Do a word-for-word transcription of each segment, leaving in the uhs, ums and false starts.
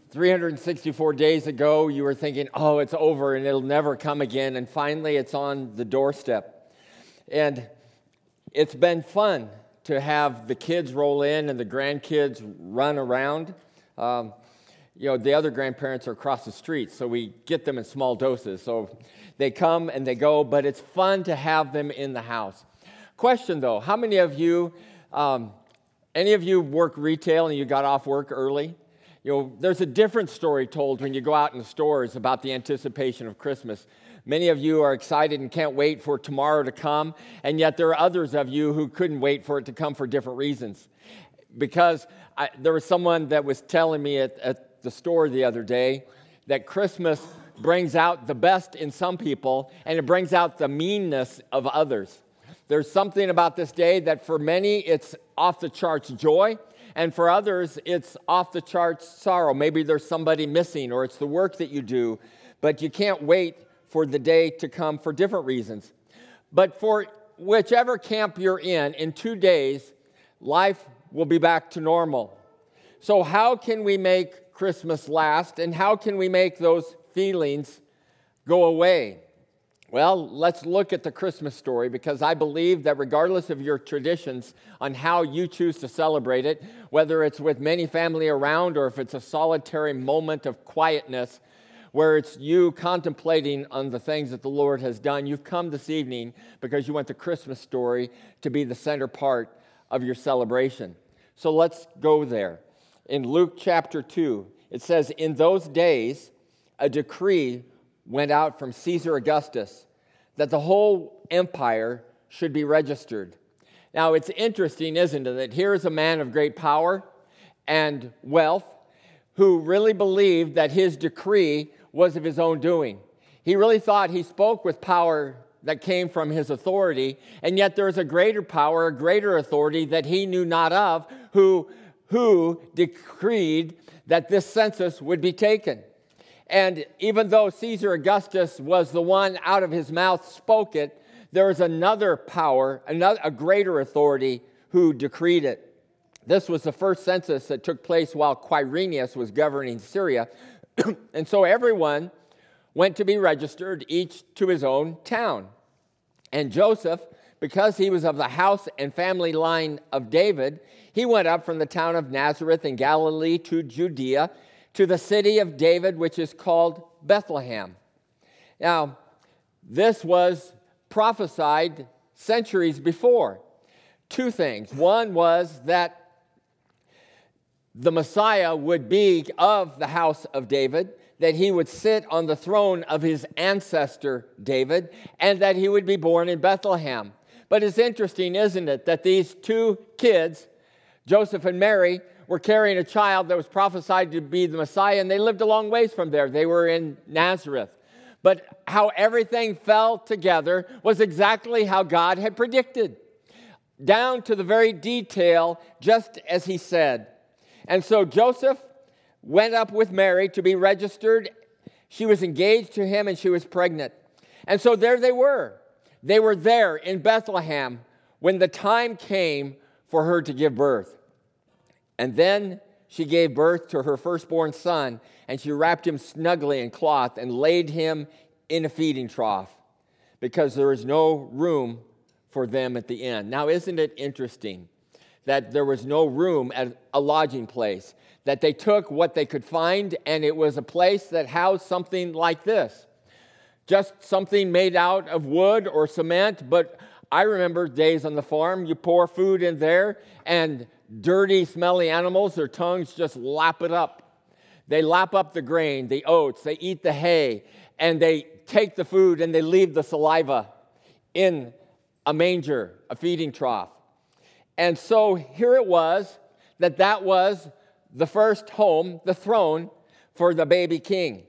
three hundred sixty-four days ago, you were thinking, oh, it's over and it'll never come again. And finally, it's on the doorstep. And it's been fun to have the kids roll in and the grandkids run around. Um, you know, the other grandparents are across the street, so we get them in small doses. So they come and they go, but it's fun to have them in the house. Question, though, how many of you, um, any of you work retail and you got off work early? You know, there's a different story told when you go out in the stores about the anticipation of Christmas. Many of you are excited and can't wait for tomorrow to come, and yet there are others of you who couldn't wait for it to come for different reasons. Because I, there was someone that was telling me at, at the store the other day that Christmas brings out the best in some people, and it brings out the meanness of others. There's something about this day that for many it's off the charts joy, and for others, it's off the charts sorrow. Maybe there's somebody missing, or it's the work that you do, but you can't wait for the day to come for different reasons. But for whichever camp you're in, in two days, life will be back to normal. So how can we make Christmas last, and how can we make those feelings go away? Well, let's look at the Christmas story, because I believe that regardless of your traditions on how you choose to celebrate it, whether it's with many family around or if it's a solitary moment of quietness where it's you contemplating on the things that the Lord has done, you've come this evening because you want the Christmas story to be the center part of your celebration. So let's go there. In Luke chapter two, it says, "In those days, a decree went out from Caesar Augustus that the whole empire should be registered." Now, it's interesting, isn't it, that here is a man of great power and wealth who really believed that his decree was of his own doing. He really thought he spoke with power that came from his authority, and yet there is a greater power, a greater authority that he knew not of, who, who decreed that this census would be taken. And even though Caesar Augustus was the one out of his mouth spoke it, there is another power, another, a greater authority who decreed it. This was the first census that took place while Quirinius was governing Syria. And so everyone went to be registered, each to his own town. And Joseph, because he was of the house and family line of David, he went up from the town of Nazareth in Galilee to Judea, to the city of David, which is called Bethlehem. Now, this was prophesied centuries before. Two things. One was that the Messiah would be of the house of David, that he would sit on the throne of his ancestor David, and that he would be born in Bethlehem. But it's interesting, isn't it, that these two kids, Joseph and Mary, were carrying a child that was prophesied to be the Messiah, and they lived a long ways from there. They were in Nazareth. But how everything fell together was exactly how God had predicted, down to the very detail, just as he said. And so Joseph went up with Mary to be registered. She was engaged to him, and she was pregnant. And so there they were. They were there in Bethlehem when the time came for her to give birth. And then she gave birth to her firstborn son, and she wrapped him snugly in cloth and laid him in a feeding trough because there was no room for them at the inn. Now, isn't it interesting that there was no room at a lodging place, that they took what they could find, and it was a place that housed something like this, just something made out of wood or cement. But I remember days on the farm, you pour food in there, and dirty, smelly animals, their tongues just lap it up. They lap up the grain, the oats, they eat the hay, and they take the food and they leave the saliva in a manger, a feeding trough. And so here it was that that was the first home, the throne for the baby king.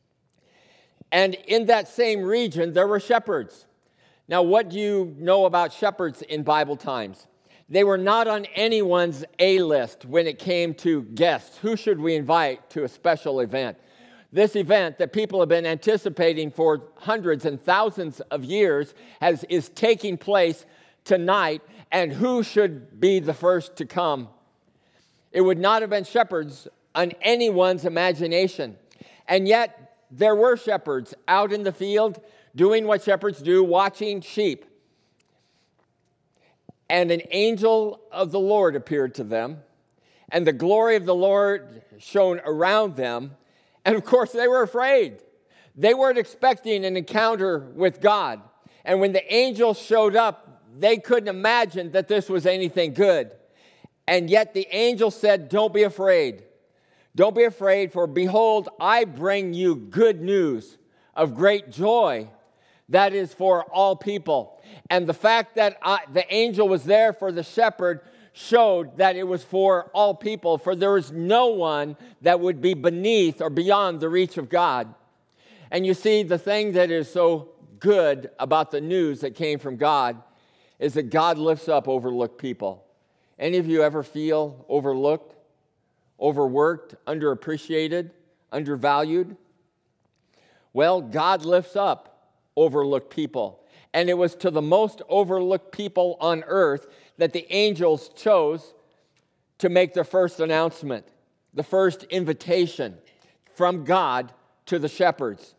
And in that same region, there were shepherds. Now, what do you know about shepherds in Bible times? They were not on anyone's A-list when it came to guests. Who should we invite to a special event? This event that people have been anticipating for hundreds and thousands of years has, is taking place tonight, and who should be the first to come? It would not have been shepherds on anyone's imagination. And yet, there were shepherds out in the field doing what shepherds do, watching sheep. And an angel of the Lord appeared to them, and the glory of the Lord shone around them. And of course, they were afraid. They weren't expecting an encounter with God. And when the angel showed up, they couldn't imagine that this was anything good. And yet the angel said, "Don't be afraid. Don't be afraid, for behold, I bring you good news of great joy that is for all people." And the fact that I, the angel was there for the shepherd showed that it was for all people, for there is no one that would be beneath or beyond the reach of God. And you see, the thing that is so good about the news that came from God is that God lifts up overlooked people. Any of you ever feel overlooked, overworked, underappreciated, undervalued? Well, God lifts up overlooked people. And it was to the most overlooked people on earth that the angels chose to make their first announcement, the first invitation from God to the shepherds.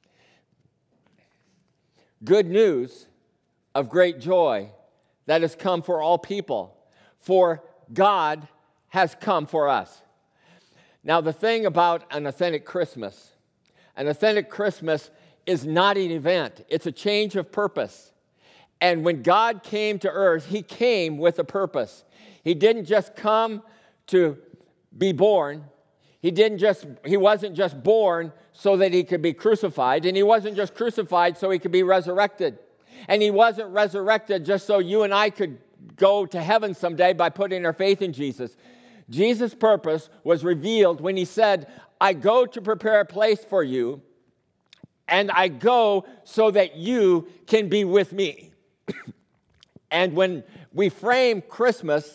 Good news of great joy that has come for all people, for God has come for us. Now, the thing about an authentic Christmas, an authentic Christmas is not an event. It's a change of purpose. And when God came to earth, he came with a purpose. He didn't just come to be born. He didn't just he wasn't just born so that he could be crucified, and he wasn't just crucified so he could be resurrected. And he wasn't resurrected just so you and I could go to heaven someday by putting our faith in Jesus. Jesus' purpose was revealed when he said, "I go to prepare a place for you, and I go so that you can be with me." And when we frame Christmas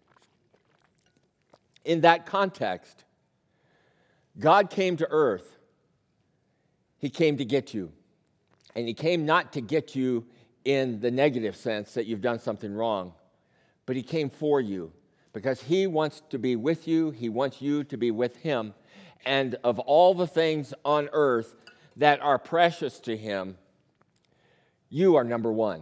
in that context, God came to earth. He came to get you. And he came not to get you in the negative sense that you've done something wrong, but he came for you because he wants to be with you. He wants you to be with him. And of all the things on earth that are precious to him, you are number one.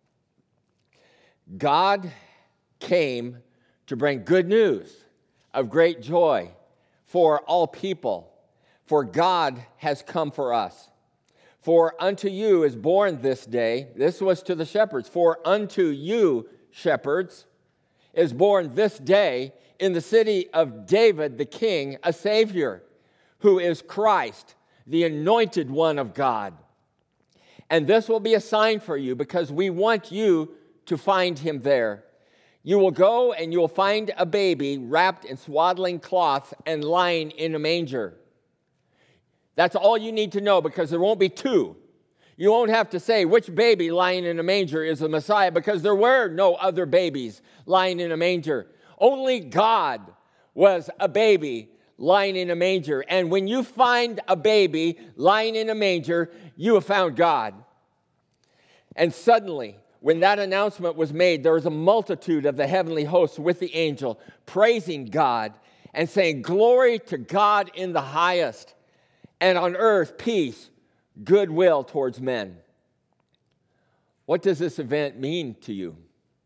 God came to bring good news of great joy for all people, for God has come for us. For unto you is born this day, this was to the shepherds, for unto you, shepherds, is born this day in the city of David the king a Savior, who is Christ, the anointed one of God. And this will be a sign for you, because we want you to find him there. You will go and you will find a baby wrapped in swaddling cloths and lying in a manger. That's all you need to know, because there won't be two. You won't have to say which baby lying in a manger is the Messiah, because there were no other babies lying in a manger. Only God was a baby lying in a manger. And when you find a baby lying in a manger, you have found God. And suddenly, when that announcement was made, there was a multitude of the heavenly hosts with the angel praising God and saying, "Glory to God in the highest, and on earth peace, goodwill towards men." What does this event mean to you?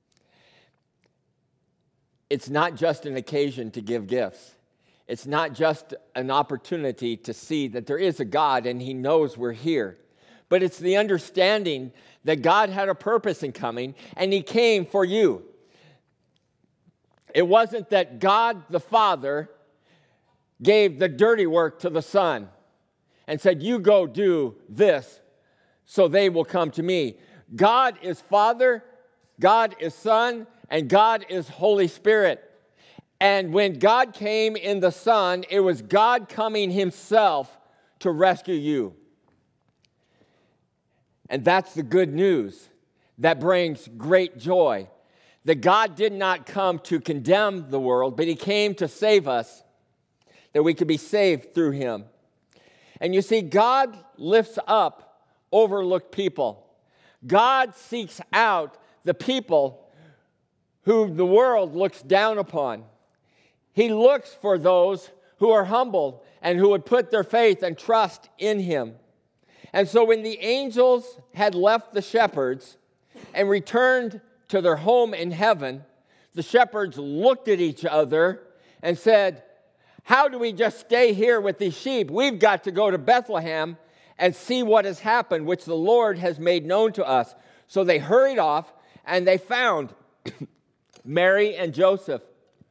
It's not just an occasion to give gifts. It's not just an opportunity to see that there is a God and he knows we're here. But it's the understanding that God had a purpose in coming, and he came for you. It wasn't that God the Father gave the dirty work to the Son and said, "You go do this so they will come to me." God is Father, God is Son, and God is Holy Spirit. And when God came in the Son, it was God coming himself to rescue you. And that's the good news that brings great joy. That God did not come to condemn the world, but he came to save us, that we could be saved through him. And you see, God lifts up overlooked people. God seeks out the people who the world looks down upon. He looks for those who are humble and who would put their faith and trust in him. And so when the angels had left the shepherds and returned to their home in heaven, the shepherds looked at each other and said, how do we just stay here with these sheep? We've got to go to Bethlehem and see what has happened, which the Lord has made known to us. So they hurried off, and they found Mary and Joseph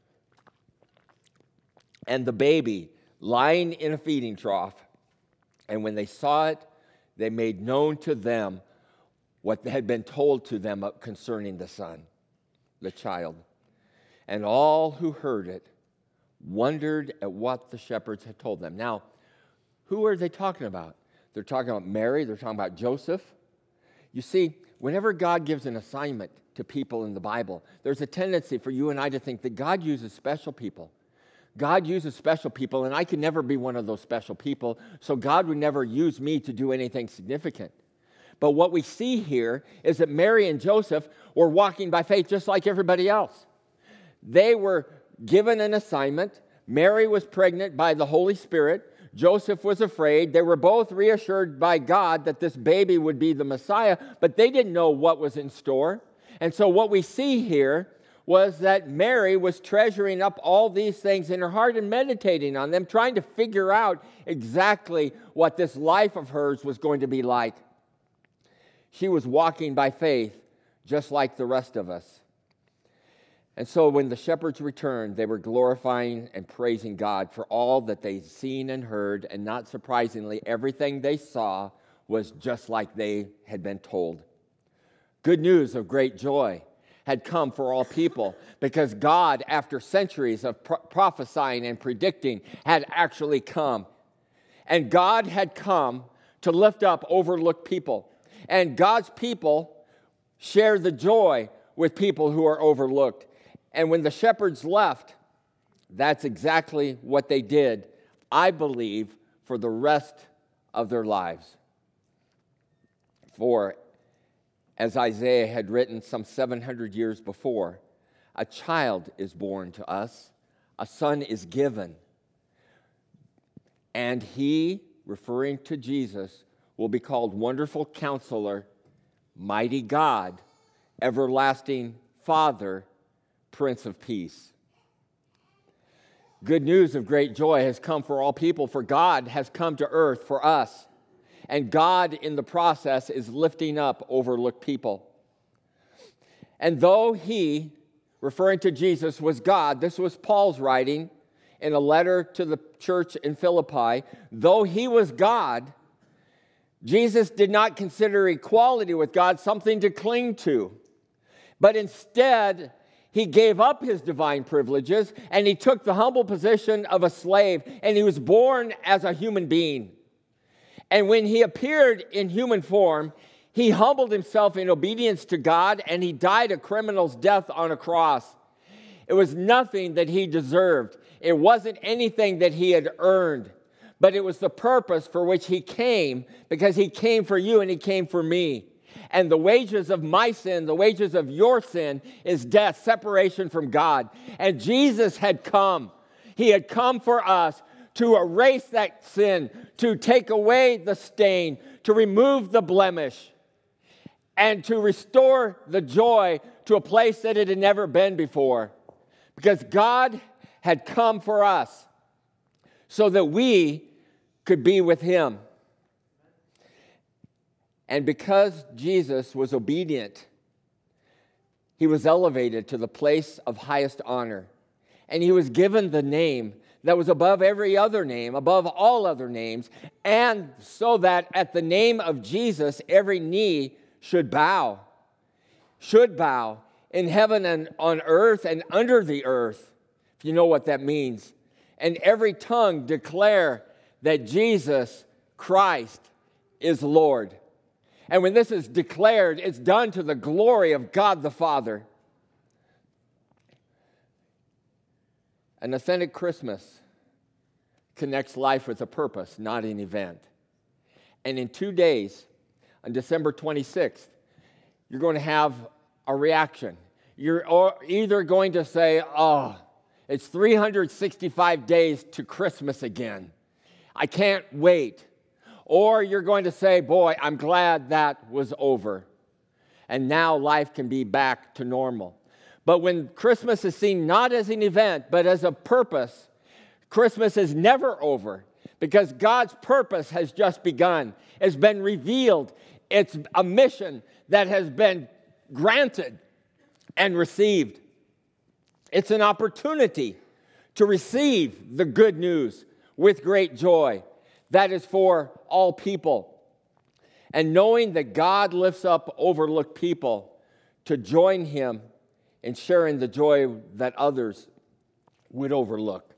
and the baby lying in a feeding trough. And when they saw it, they made known to them what had been told to them concerning the son, the child. And all who heard it wondered at what the shepherds had told them. Now, who are they talking about? They're talking about Mary. They're talking about Joseph. You see, whenever God gives an assignment to people in the Bible, there's a tendency for you and I to think that God uses special people. God uses special people, and I could never be one of those special people, so God would never use me to do anything significant. But what we see here is that Mary and Joseph were walking by faith just like everybody else. They were given an assignment. Mary was pregnant by the Holy Spirit. Joseph was afraid. They were both reassured by God that this baby would be the Messiah, but they didn't know what was in store. And so what we see here was that Mary was treasuring up all these things in her heart and meditating on them, trying to figure out exactly what this life of hers was going to be like. She was walking by faith, just like the rest of us. And so when the shepherds returned, they were glorifying and praising God for all that they'd seen and heard, and not surprisingly, everything they saw was just like they had been told. Good news of great joy had come for all people, because God, after centuries of pro- prophesying and predicting, had actually come. And God had come to lift up overlooked people. And God's people share the joy with people who are overlooked. And when the shepherds left, that's exactly what they did, I believe, for the rest of their lives. For as Isaiah had written some seven hundred years before, a child is born to us, a son is given, and he, referring to Jesus, will be called Wonderful Counselor, Mighty God, Everlasting Father, Prince of Peace. Good news of great joy has come for all people, for God has come to earth for us. And God, in the process, is lifting up overlooked people. And though he, referring to Jesus, was God, this was Paul's writing in a letter to the church in Philippi, though he was God, Jesus did not consider equality with God something to cling to, but instead he gave up his divine privileges and he took the humble position of a slave, and he was born as a human being. And when he appeared in human form, he humbled himself in obedience to God, and he died a criminal's death on a cross. It was nothing that he deserved. It wasn't anything that he had earned, but it was the purpose for which he came, because he came for you and he came for me. And the wages of my sin, the wages of your sin, is death, separation from God. And Jesus had come. He had come for us to erase that sin, to take away the stain, to remove the blemish, and to restore the joy to a place that it had never been before. Because God had come for us so that we could be with him. And because Jesus was obedient, he was elevated to the place of highest honor. And he was given the name that was above every other name, above all other names, and so that at the name of Jesus, every knee should bow, should bow in heaven and on earth and under the earth, if you know what that means. And every tongue declare that Jesus Christ is Lord. And when this is declared, it's done to the glory of God the Father. An authentic Christmas connects life with a purpose, not an event. And in two days, on December twenty-sixth, you're going to have a reaction. You're either going to say, oh, It's three hundred sixty-five days to Christmas again. I can't wait. Or you're going to say, boy, I'm glad that was over. And now life can be back to normal. But when Christmas is seen not as an event, but as a purpose, Christmas is never over because God's purpose has just begun. It's been revealed. It's a mission that has been granted and received. It's an opportunity to receive the good news with great joy. That is for all people. And knowing that God lifts up overlooked people to join him in sharing the joy that others would overlook.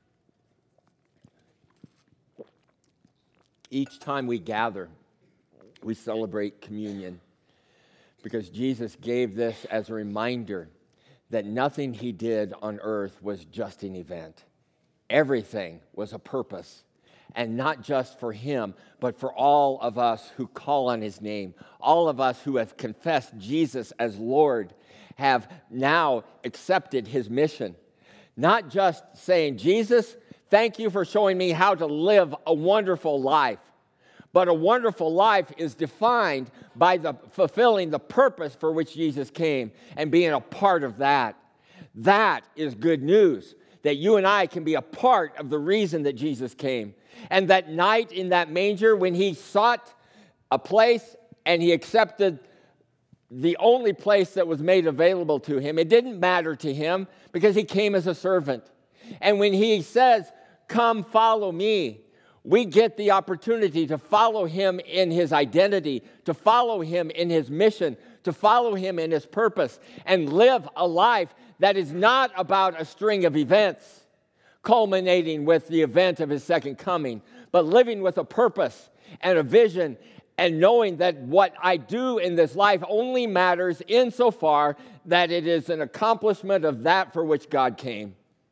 Each time we gather, we celebrate communion because Jesus gave this as a reminder that nothing he did on earth was just an event. Everything was a purpose. And not just for him, but for all of us who call on his name. All of us who have confessed Jesus as Lord have now accepted his mission. Not just saying, Jesus, thank you for showing me how to live a wonderful life. But a wonderful life is defined by the fulfilling the purpose for which Jesus came and being a part of that. That is good news, that you and I can be a part of the reason that Jesus came. And that night in that manger, when he sought a place and he accepted the only place that was made available to him, it didn't matter to him because he came as a servant. And when he says, come follow me, we get the opportunity to follow him in his identity, to follow him in his mission, to follow him in his purpose, and live a life that is not about a string of events culminating with the event of his second coming, but living with a purpose and a vision and knowing that what I do in this life only matters insofar that it is an accomplishment of that for which God came.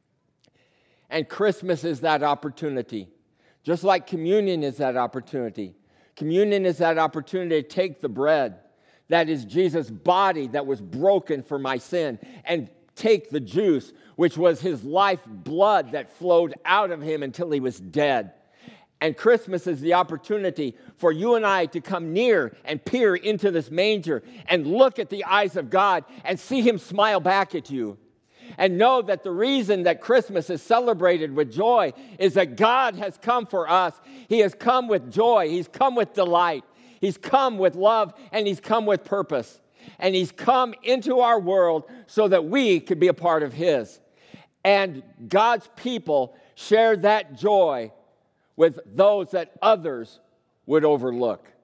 And Christmas is that opportunity. Just like communion is that opportunity. Communion is that opportunity to take the bread that is Jesus' body that was broken for my sin and take the juice, which was his life blood that flowed out of him until he was dead. And Christmas is the opportunity for you and I to come near and peer into this manger and look at the eyes of God and see him smile back at you. And know that the reason that Christmas is celebrated with joy is that God has come for us. He has come with joy. He's come with delight. He's come with love, and he's come with purpose. And he's come into our world so that we could be a part of his. And God's people share that joy with those that others would overlook.